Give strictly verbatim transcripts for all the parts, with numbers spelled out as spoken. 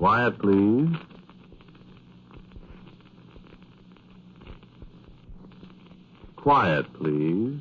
Quiet, please. Quiet, please.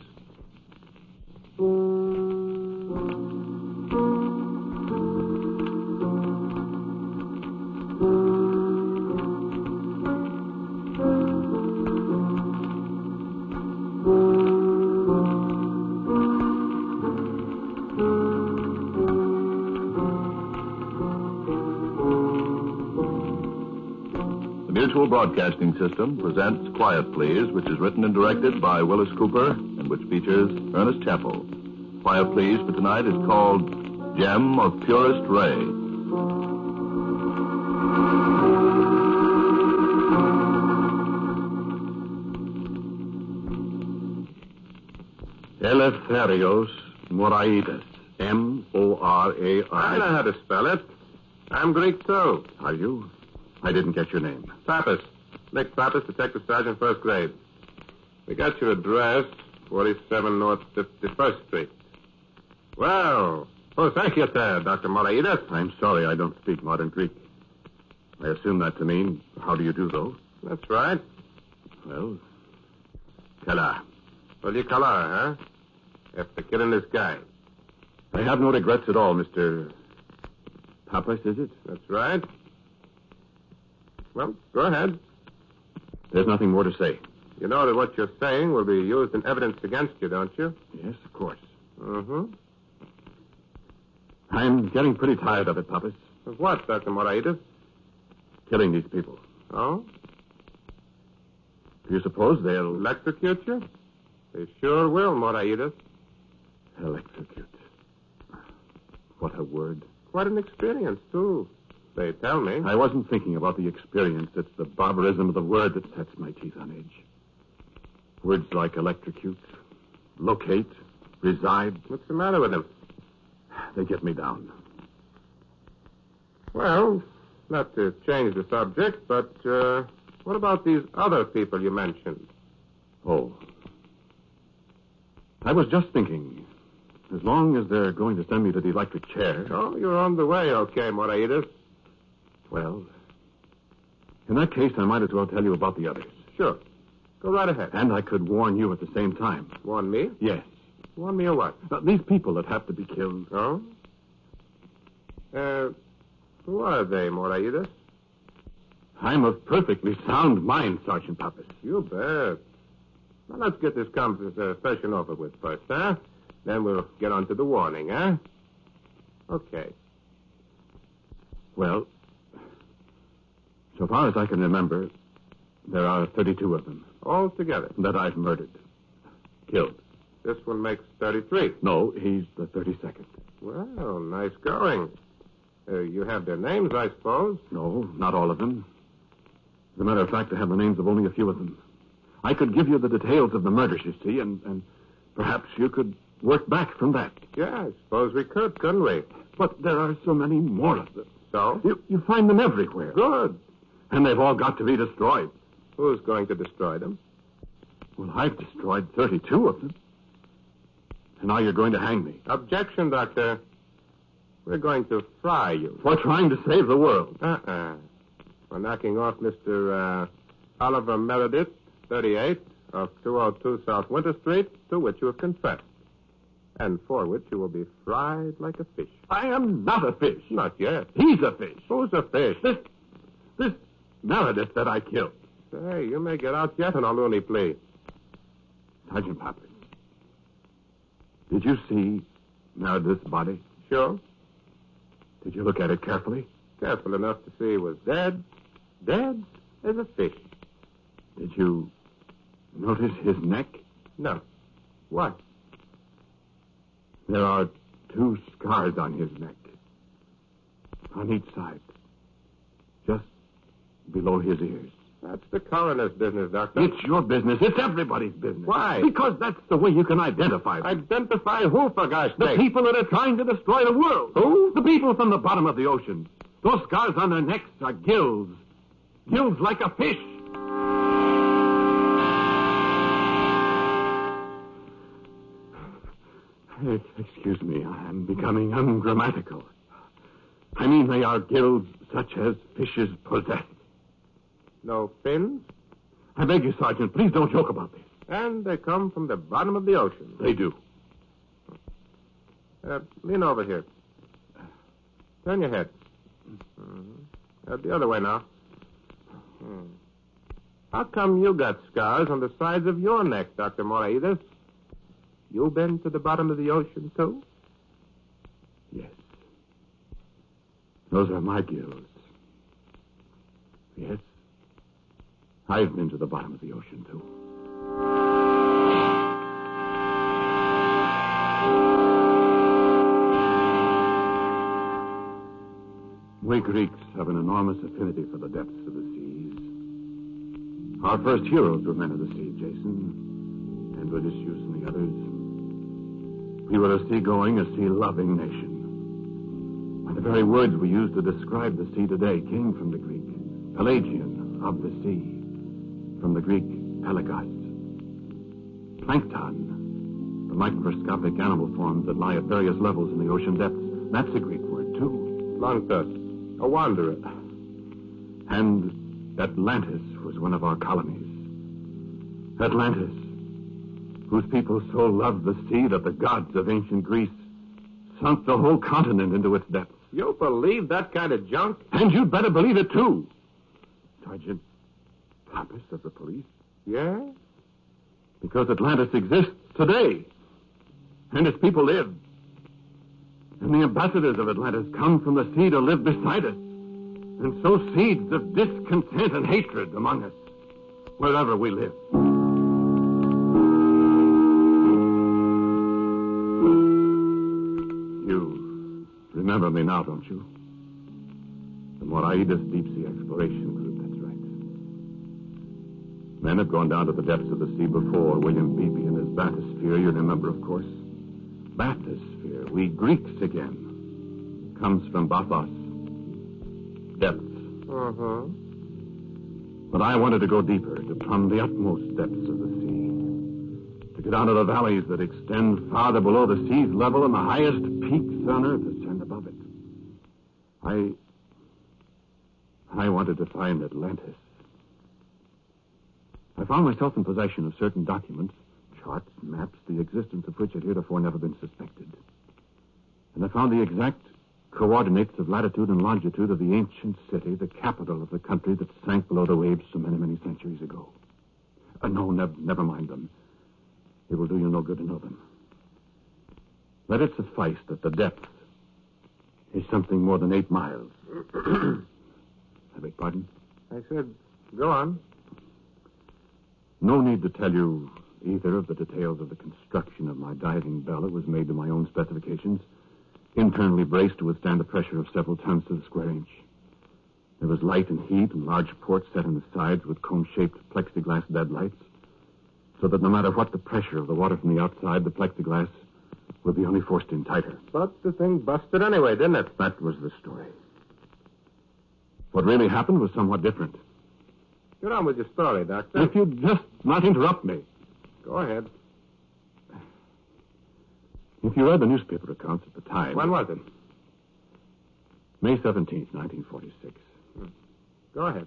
Mutual Broadcasting System presents Quiet Please, which is written and directed by Willis Cooper and which features Ernest Chappell. Quiet Please for tonight is called Gem of Purest Ray. Eleftherios Moraitis. M O R A I. I know how to spell it. I'm Greek, too. Are you? I didn't get your name. Pappas. Nick Pappas, Detective Sergeant, first grade. We got your address, forty-seven North fifty-first Street. Well, oh, thank you, sir, Doctor Moraitis. I'm sorry I don't speak modern Greek. I assume that to mean, how do you do, though? That's right. Well, Kala. Well, you Kala, huh? After killing this guy. I have no regrets at all, Mister Pappas, is it? That's right. Well, go ahead. There's nothing more to say. You know that what you're saying will be used in evidence against you, don't you? Yes, of course. Mm-hmm. I'm getting pretty tired of it, Pappas. Of what, Doctor Moraitis? Killing these people. Oh? Do you suppose they'll... Electrocute you? They sure will, Moraitis. Electrocute. What a word. Quite an experience, too. They tell me. I wasn't thinking about the experience. It's the barbarism of the word that sets my teeth on edge. Words like electrocute, locate, reside. What's the matter with them? They get me down. Well, not to change the subject, but uh, what about these other people you mentioned? Oh. I was just thinking, as long as they're going to send me to the electric chair... Oh, you're on the way, okay, Moraitis. Well, in that case, I might as well tell you about the others. Sure. Go right ahead. And I could warn you at the same time. Warn me? Yes. Warn me of what? Uh, these people that have to be killed. Oh? Uh, who are they, Moraitis? I'm of perfectly sound mind, Sergeant Pappas. You bet. Now, let's get this conversation over with first, huh? Then we'll get on to the warning, huh? Okay. Well, so far as I can remember, there are thirty-two of them. All together? That I've murdered. Killed. This one makes thirty-three. No, he's the thirty-second. Well, nice going. Uh, you have their names, I suppose? No, not all of them. As a matter of fact, I have the names of only a few of them. I could give you the details of the murders, you see, and, and perhaps you could work back from that. Yeah, I suppose we could, couldn't we? But there are so many more of them. So? You, you find them everywhere. Good. And they've all got to be destroyed. Who's going to destroy them? Well, I've destroyed thirty-two of them. And now you're going to hang me. Objection, Doctor. We're going to fry you. For trying to save the world. Uh-uh. For knocking off Mister Uh, Oliver Meredith, thirty-eight, of two oh two South Winter Street, to which you have confessed. And for which you will be fried like a fish. I am not a fish. Not yet. He's a fish. Who's a fish? This, this Meredith that I killed. Say, you may get out yet on a loony plea. Sergeant Pappas, did you see Meredith's body? Sure. Did you look at it carefully? Careful enough to see he was dead. Dead as a fish. Did you notice his neck? No. What? There are two scars on his neck. On each side. Just below his ears. That's the coroner's business, Doctor. It's your business. It's everybody's business. Why? Because that's the way you can identify them. Identify who, for gosh The sake? people that are trying to destroy the world. Who? The people from the bottom of the ocean. Those scars on their necks are gills. Gills like a fish. Excuse me, I'm becoming ungrammatical. I mean they are gills such as fishes possess. No fins? I beg you, Sergeant, please don't joke about this. And they come from the bottom of the ocean. They do. Uh, lean over here. Turn your head. Mm-hmm. Uh, the other way now. Hmm. How come you got scars on the sides of your neck, Doctor Moraitis? You been to the bottom of the ocean, too? Yes. Those are my gills. Yes. I've been to the bottom of the ocean, too. We Greeks have an enormous affinity for the depths of the seas. Our first heroes were men of the sea, Jason, and Odysseus and the others. We were a sea-going, a sea-loving nation. Why, the very words we use to describe the sea today came from the Greek. Pelagian, of the sea. From the Greek, pelagos. Plankton, the microscopic animal forms that lie at various levels in the ocean depths. That's a Greek word, too. Plankton. A wanderer. And Atlantis was one of our colonies. Atlantis, whose people so loved the sea that the gods of ancient Greece sunk the whole continent into its depths. You believe that kind of junk? And you'd better believe it, too. Sergeant Pappas of the police. Yeah? Because Atlantis exists today. And its people live. And the ambassadors of Atlantis come from the sea to live beside us and sow seeds of discontent and hatred among us wherever we live. You remember me now, don't you? The Moraitis Deep Sea Exploration Group, that's right. Men have gone down to the depths of the sea before. William Beebe and his bathysphere, you remember, of course. Bathysphere, we Greeks again, comes from bathos, depths. Uh-huh. But I wanted to go deeper, to plumb the utmost depths of the sea, to get down to the valleys that extend farther below the sea's level and the highest peaks on earth ascend above it. I... I wanted to find Atlantis. I found myself in possession of certain documents, charts, maps, the existence of which had heretofore never been suspected. And I found the exact coordinates of latitude and longitude of the ancient city, the capital of the country that sank below the waves so many, many centuries ago. Uh, no, nev- never mind them. It will do you no good to know them. Let it suffice that the depth is something more than eight miles. I beg pardon? I said, go on. No need to tell you either of the details of the construction of my diving bell. It was made to my own specifications, internally braced to withstand the pressure of several tons to the square inch. There was light and heat and large ports set in the sides with cone-shaped plexiglass deadlights, so that no matter what the pressure of the water from the outside, the plexiglass would be only forced in tighter. But the thing busted anyway, didn't it? That was the story. What really happened was somewhat different. Get on with your story, Doctor. If you'd just not interrupt me. Go ahead. If you read the newspaper accounts at the time... When was it? May seventeenth, nineteen forty-six. Hmm. Go ahead.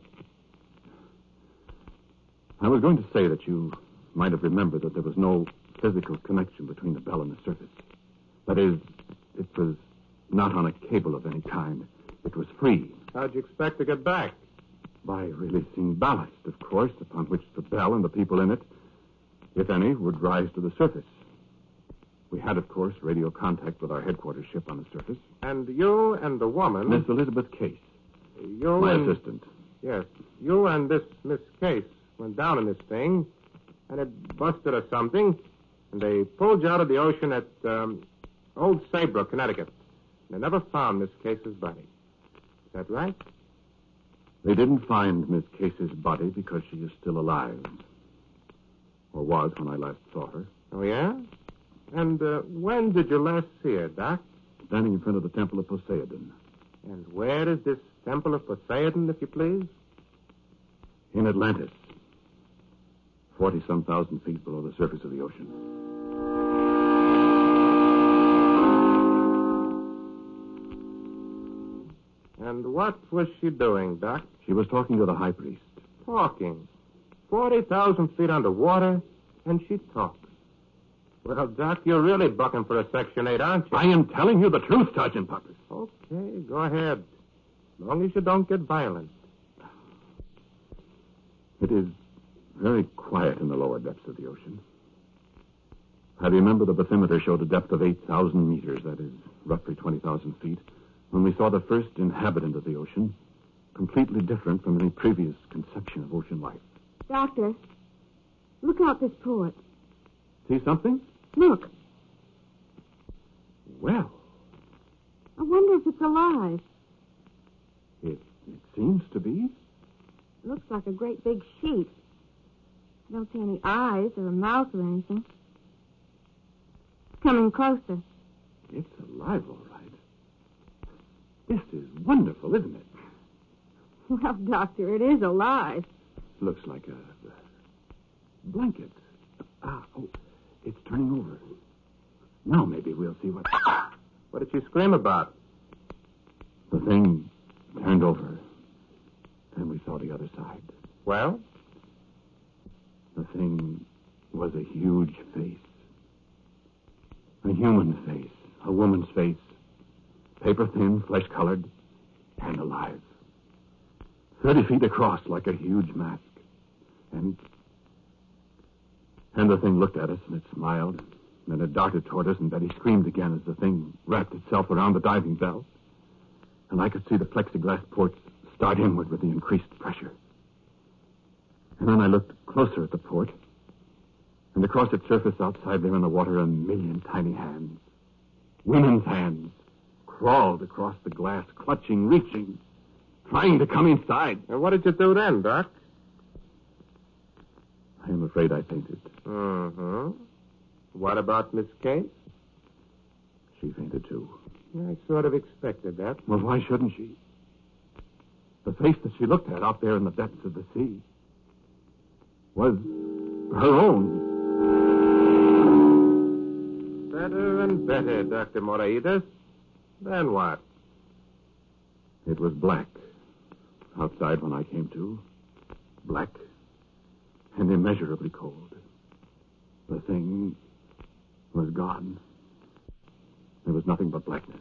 I was going to say that you might have remembered that there was no physical connection between the bell and the surface. That is, it was not on a cable of any kind. It was free. How'd you expect to get back? By releasing ballast, of course, upon which the bell and the people in it, if any, would rise to the surface. We had, of course, radio contact with our headquarters ship on the surface. And you and the woman... Miss Elizabeth Case. You my and... assistant. Yes. You and this Miss Case went down in this thing, and it busted or something, and they pulled you out of the ocean at um, Old Saybrook, Connecticut. They never found Miss Case's body. Is that right? They didn't find Miss Case's body because she is still alive. Or was when I last saw her. Oh, yeah? And uh, when did you last see her, Doc? Standing in front of the Temple of Poseidon. And where is this Temple of Poseidon, if you please? In Atlantis. Forty-some thousand feet below the surface of the ocean. And what was she doing, Doc? She was talking to the high priest. Talking. forty thousand feet underwater, and she talks. Well, Doc, you're really bucking for a Section eight, aren't you? I am telling you the truth, Sergeant Puppers. Okay, go ahead. As long as you don't get violent. It is very quiet in the lower depths of the ocean. I remember the bathymeter showed a depth of eight thousand meters, that is, roughly twenty thousand feet, when we saw the first inhabitant of the ocean, completely different from any previous conception of ocean life. Doctor, look out this port. See something? Look. Well, I wonder if it's alive. it, it seems to be. It looks like a great big sheet. I don't see any eyes or a mouth or anything. It's coming closer. It's alive, all right. This is wonderful, isn't it? Well, Doctor, it is alive. Looks like a, a blanket. Ah, oh, it's turning over. Now maybe we'll see what... What did she scream about? The thing turned over. Then we saw the other side. Well? The thing was a huge face. A human face. A woman's face. Paper-thin, flesh-colored, and alive. Thirty feet across, like a huge mask. And... And the thing looked at us, and it smiled. And then it darted toward us, and Betty screamed again as the thing wrapped itself around the diving bell. And I could see the plexiglass ports start inward with the increased pressure. And then I looked closer at the port, and across its surface outside there in the water, a million tiny hands, women's hands, crawled across the glass, clutching, reaching, trying to come inside. And what did you do then, Doc? I am afraid I fainted. Uh-huh. What about Miss Case? She fainted, too. I sort of expected that. Well, why shouldn't she? The face that she looked at out there in the depths of the sea was her own. Better and better, Doctor Moraitis. Then what? It was black outside when I came to. Black and immeasurably cold. The thing was gone. There was nothing but blackness.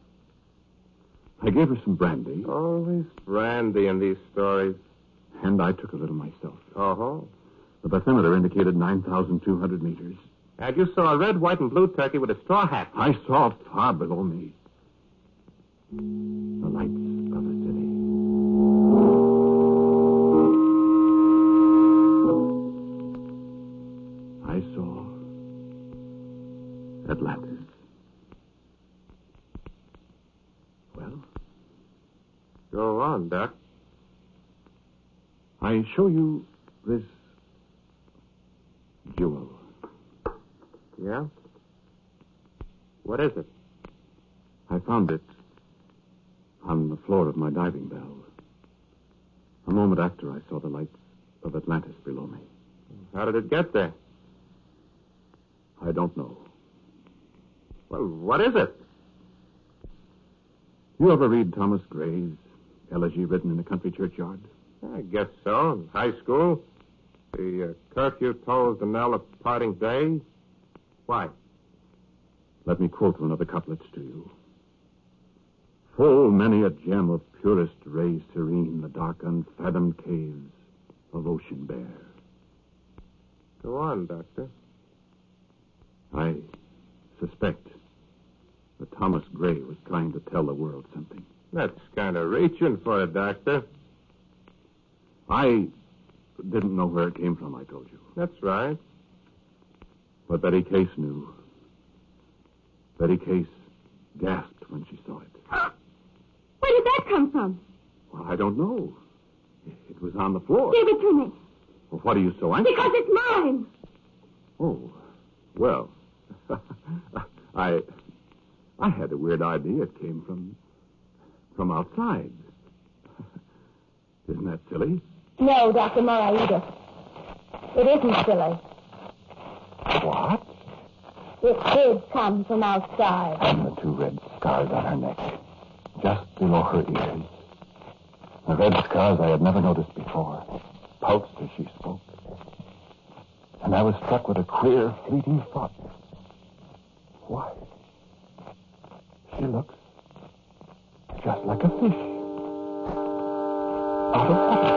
I gave her some brandy. Always brandy in these stories. And I took a little myself. Oh. The bathymeter indicated nine thousand two hundred meters. And you saw a red, white, and blue turkey with a straw hat. I saw far below me the lights of a city. I saw Atlantis. Well? Go on, Doc. I show you this jewel. Yeah? What is it? I found it on the floor of my diving bell. A moment after I saw the lights of Atlantis below me. How did it get there? I don't know. Well, what is it? You ever read Thomas Gray's elegy written in the country churchyard? I guess so. In high school. The uh, curfew tolls the knell of parting day. Why? Let me quote one of the couplets to you. Full many a gem of purest ray serene the dark unfathomed caves of ocean bear. Go on, Doctor. I suspect that Thomas Gray was trying to tell the world something. That's kind of reaching for it, Doctor. I didn't know where it came from, I told you. That's right. But Betty Case knew. Betty Case gasped when she saw it. Where did that come from? Well, I don't know. It was on the floor. Give it to me. Well, what are you so anxious? Because it's mine. Oh, well, I, I had a weird idea it came from, from outside. Isn't that silly? No, Doctor Moraitis. It isn't silly. What? It did come from outside. And the two red scars on her neck. just below her ears. The red scars I had never noticed before pulsed as she spoke. And I was struck with a queer, fleeting thought. Why? She looks just like a fish out of water.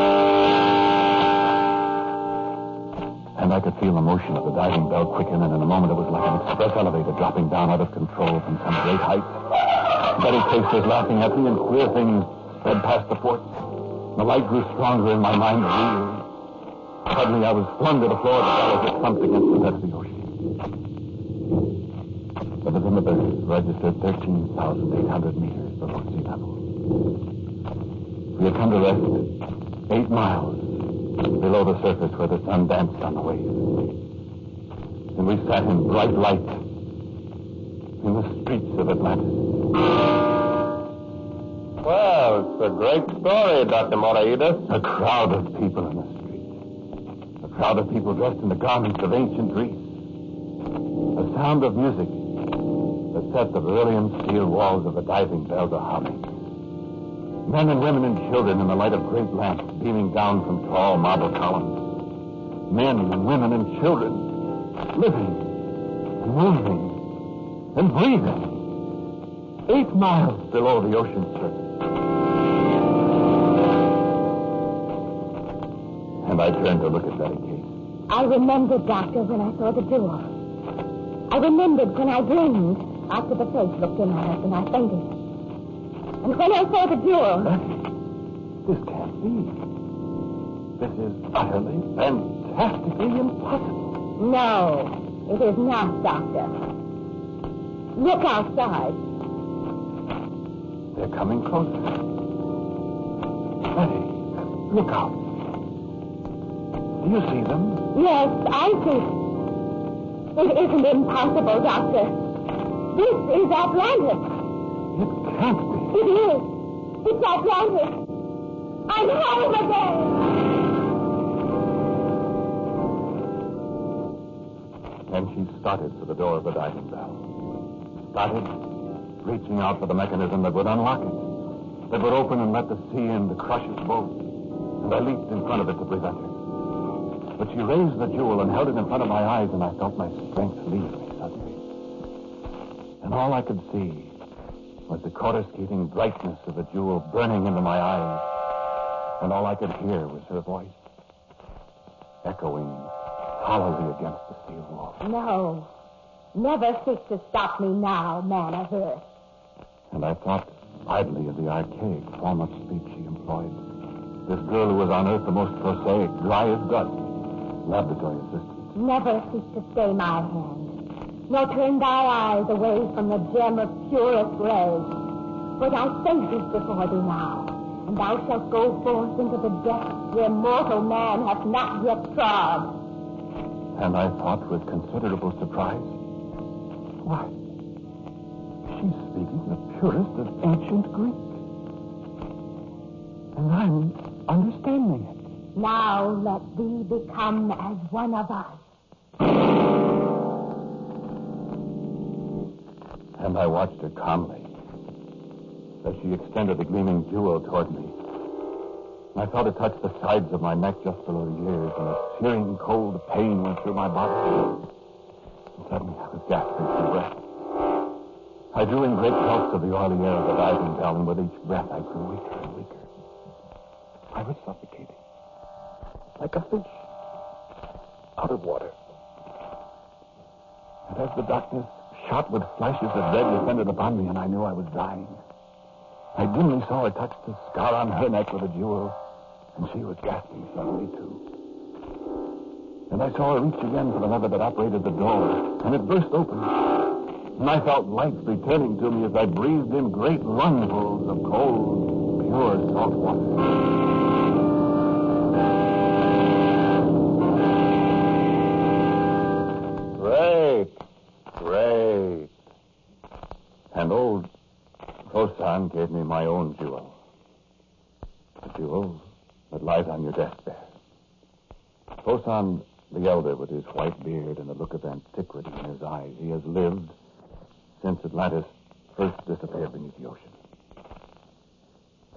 And I could feel the motion of the diving bell quicken, and in a moment it was like an express elevator dropping down out of control from some great height. Betty Case was laughing at me, and queer things sped past the port. The light grew stronger in my mind to real. Suddenly I was flung to the floor of the bell as it thumped against the bed of the ocean. The Visimuth registered thirteen thousand eight hundred meters below sea level. We had come to rest eight miles below the surface where the sun danced on the waves. And we sat in bright light in the streets of Atlantis. Well, it's a great story, Doctor Moraidis. A crowd of people in the street. A crowd of people dressed in the garments of ancient Greece. A sound of music that set the beryllium steel walls of the diving bell to humming. Men and women and children in the light of great lamps beaming down from tall marble columns. Men and women and children living and moving and breathing. Eight miles below the ocean surface. And I turned to look at Betty Case. I remembered, Doctor, when I saw the jewel. I remembered when I dreamed after the face looked in my eyes and I fainted. And when I saw the jewel... Betty, this can't be. This is utterly, fantastically impossible. No, it is not, Doctor. Look outside. They're coming closer. Betty, look out. Do you see them? Yes, I see. It isn't impossible, Doctor. This is Atlantis. It can't be. It is. It's Atlantis. I'm home again. And she started for the door of the diving bell. Started reaching out for the mechanism that would unlock it. That would open and let the sea in to crush us both. And I leaped in front of it to prevent her. But she raised the jewel and held it in front of my eyes, and I felt my strength leave me suddenly. And all I could see was the coruscating brightness of the jewel burning into my eyes. And all I could hear was her voice, echoing hollowly against the steel wall. No. Never seek to stop me now, man of earth. And I thought idly of the archaic form of speech she employed. This girl who was on earth the most prosaic, dry as dust, laboratory assistant. Never seek to stay my hand, nor turn thy eyes away from the gem of purest ray. For thy face is before thee now, and thou shalt go forth into the depths where mortal man hath not yet trod. And I thought with considerable surprise, why, she's speaking the purest of ancient Greek. And I'm understanding it. Now let thee become as one of us. And I watched her calmly as she extended the gleaming jewel toward me. I felt it touch the sides of my neck just below the ears, and a searing cold pain went through my body. And suddenly I was gasping for breath. I drew in great gulps of the oily air of the diving bell, and with each breath I grew weaker and weaker. I was suffocating, like a fish out of water. And as the darkness shot with flashes of red descended upon me, and I knew I was dying, I dimly saw her touch the scar on her neck with a jewel, and she was gasping suddenly, too. And I saw her reach again for the lever that operated the door, and it burst open. And I felt life returning to me as I breathed in great lungfuls of cold, pure salt water. Great, great. And old Fosan gave me my own jewel. The jewel that lies on your desk there. Fosan the elder, with his white beard and a look of antiquity in his eyes, he has lived since Atlantis first disappeared beneath the ocean.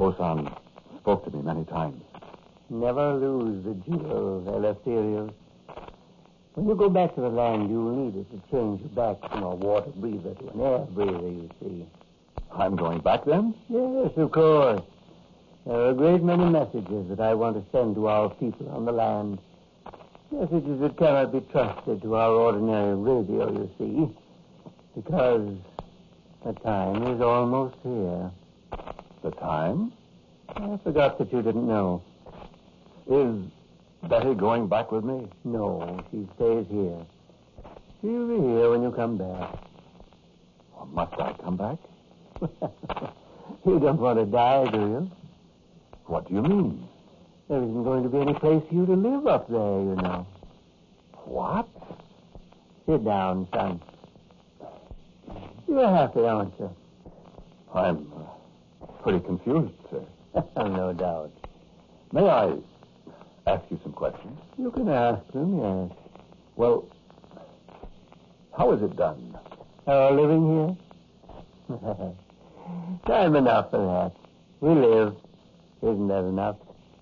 Osan spoke to me many times. Never lose the jewel, Eleftherios. When you go back to the land, you'll need it to change you back from a water breather to an air breather, you see. I'm going back then? Yes, of course. There are a great many messages that I want to send to our people on the land. Messages that cannot be trusted to our ordinary radio, you see. Because the time is almost here. The time? I forgot that you didn't know. Is Betty going back with me? No, she stays here. She'll be here when you come back. Or must I come back? You don't want to die, do you? What do you mean? There isn't going to be any place for you to live up there, you know. What? Sit down, son. You're happy, aren't you? I'm uh, pretty confused, sir. No doubt. May I ask you some questions? You can ask them, yes. Well, how is it done? Our living here? Time enough for that. We live. Isn't that enough?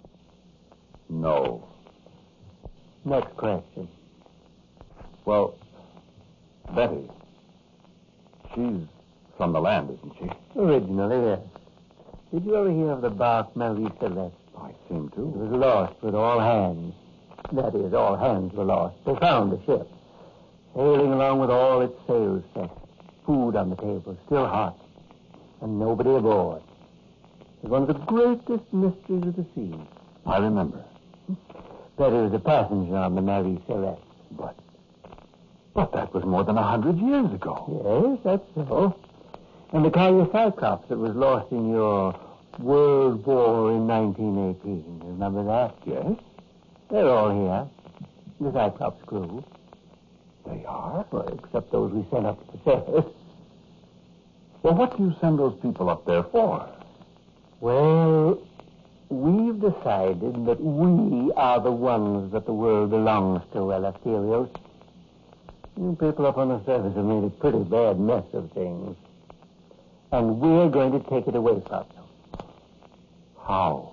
No. Next question. Well, Betty, she's from the land, isn't she? Originally, yes. Did you ever hear of the bark Marie Celeste? I seem It to. was lost with all hands. That is, all hands were lost. They found the ship, sailing along with all its sails set, food on the table, still hot, and nobody aboard. It was one of the greatest mysteries of the sea. I remember. Betty was a passenger on the Marie Celeste. But, but that was more than a hundred years ago. Yes, that's so. And the collier Cyclops that was lost in your World War in nineteen eighteen. Remember that? Yes? They're all here. The Cyclops crew. They are? Well, except those we sent up to the surface. Well, what do you send those people up there for? Well, we've decided that we are the ones that the world belongs to, Eleftherios. You people up on the surface have made a pretty bad mess of things. And we're going to take it away from you. How?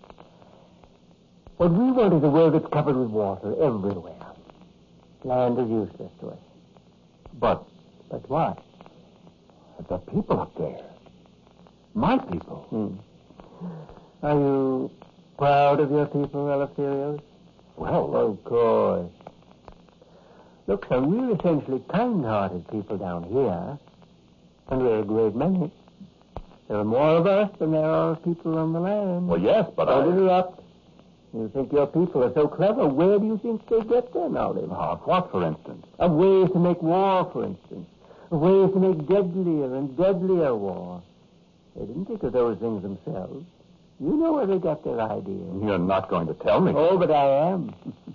What we want is a world that's covered with water everywhere. Land is useless to us. But But what? the people up there. My people. Hmm. Are you proud of your people, Eleftherios? Well, Of course. Look, son, we're essentially kind-hearted people down here. And we're a great many. There are more of us than there are people on the land. well, yes, but Don't I... interrupt. You think your people are so clever. Where do you think they get their knowledge? Uh, what, for instance? Of ways to make war, for instance. Of ways to make deadlier and deadlier war. They didn't think of those things themselves. You know where they got their ideas. You're not going to tell me. Oh, but I am.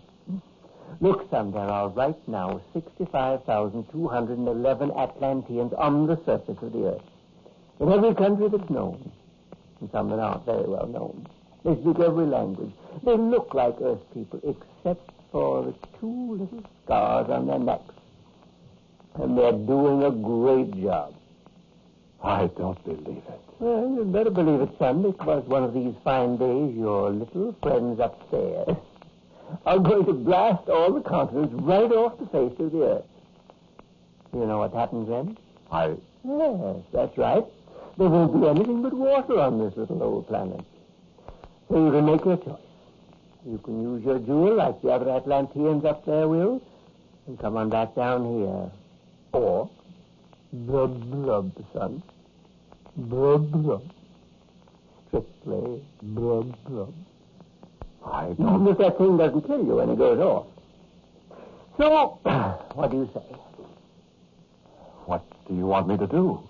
Look, son, there are right now sixty-five thousand two hundred eleven Atlanteans on the surface of the earth. In every country that's known. And some that aren't very well known. They speak every language. They look like Earth people, except for the two little scars on their necks. And they're doing a great job. I don't believe it. Well, you'd better believe it, son, because one of these fine days your little friends upstairs are going to blast all the continents right off the face of the earth. You know what happens then? I... Yes, that's right. There won't be anything but water on this little old planet. So you can make your choice. You can use your jewel like the other Atlanteans up there will, and come on back down here. Or, blub blub, son. Blub blub. Strictly blub blub. I Not don't... if that thing doesn't kill you when it goes off. So, what do you say? What do you want me to do?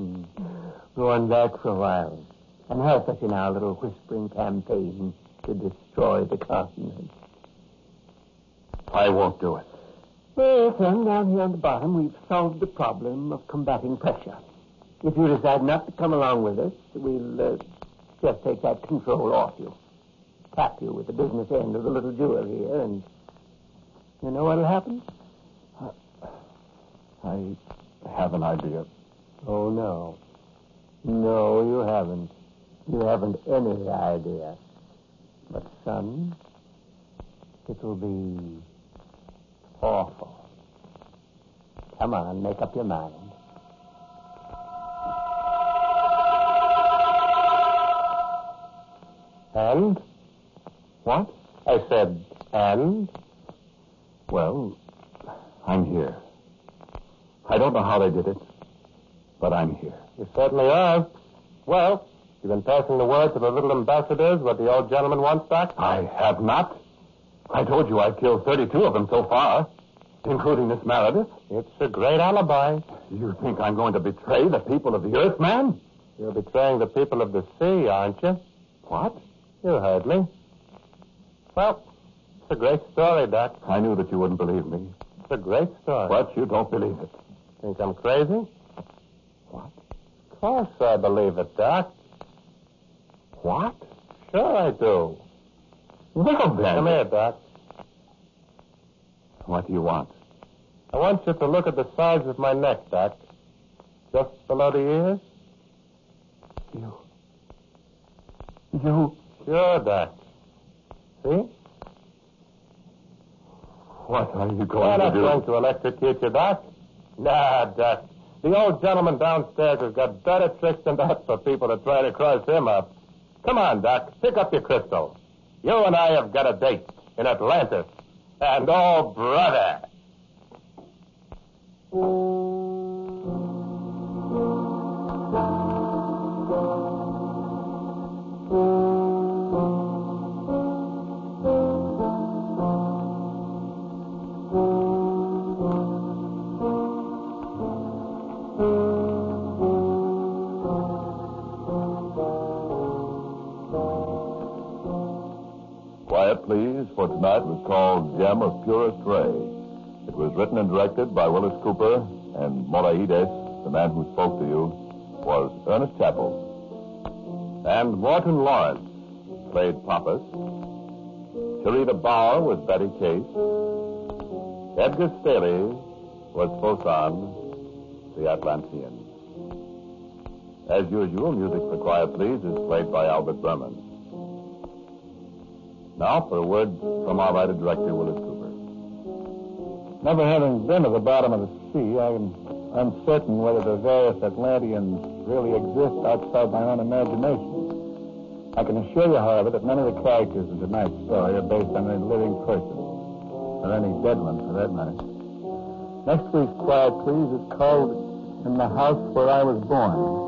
Go on back for a while and help us in our little whispering campaign to destroy the continent. I won't do it. Well, son, down here on the bottom, we've solved the problem of combating pressure. If you decide not to come along with us, we'll uh, just take that control off you. Tap you with the business end of the little jewel here, and you know what'll happen? I have an idea. Oh, no. No, you haven't. You haven't any idea. But, son, it will be awful. Come on, make up your mind. And? What? I said, and? Well, I'm here. I don't know how they did it, but I'm here. You certainly are. Well, you've been passing the word to the little ambassadors what the old gentleman wants back? I have not. I told you I've killed thirty-two of them so far, including Miss Meredith. It's a great alibi. You think I'm going to betray the people of the earth, man? You're betraying the people of the sea, aren't you? What? You heard me. Well, it's a great story, Doc. I knew that you wouldn't believe me. It's a great story. But you don't believe it. Think I'm crazy? What? Of course I believe it, Doc. What? Sure I do. Well, then. Come here, Doc. What do you want? I want you to look at the sides of my neck, Doc. Just below the ears. You. You. Sure, Doc. See? What are you I'm going to not do? going to electrocute you, Doc. Nah, Doc. The old gentleman downstairs has got better tricks than that for people to try to cross him up. Come on, Doc. Pick up your crystal. You and I have got a date in Atlantis. And, oh, brother. Quiet Please for tonight was called Gem of Purest Ray. It was written and directed by Willis Cooper, and Moraides, the man who spoke to you, was Ernest Chappell. And Morton Lawrence played Pappas. Sharita Bauer was Betty Case. Edgar Staley was Fosan, the Atlantean. As usual, music for Quiet Please is played by Albert Berman. Now for a word from our writer-director, Willis Cooper. Never having been to the bottom of the sea, I am uncertain whether the various Atlanteans really exist outside my own imagination. I can assure you, however, that none of the characters in tonight's story are based on any living person, or any dead one, for that matter. Next week's Quiet Please is called In the House Where I Was Born.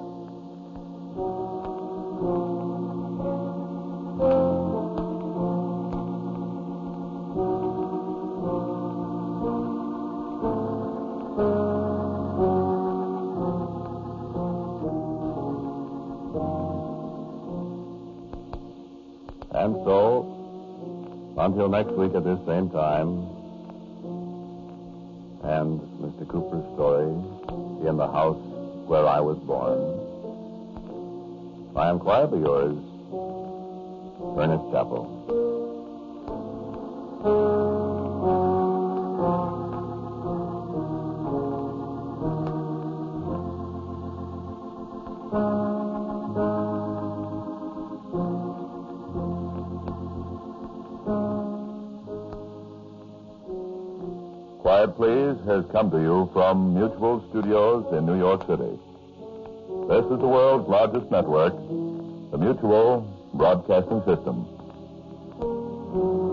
And so, until next week at this same time, and Mister Cooper's story, In the House Where I Was Born, I am quietly yours, Ernest Chappell. Quiet Please has come to you from Mutual Studios in New York City. This is the world's largest network, the Mutual Broadcasting System.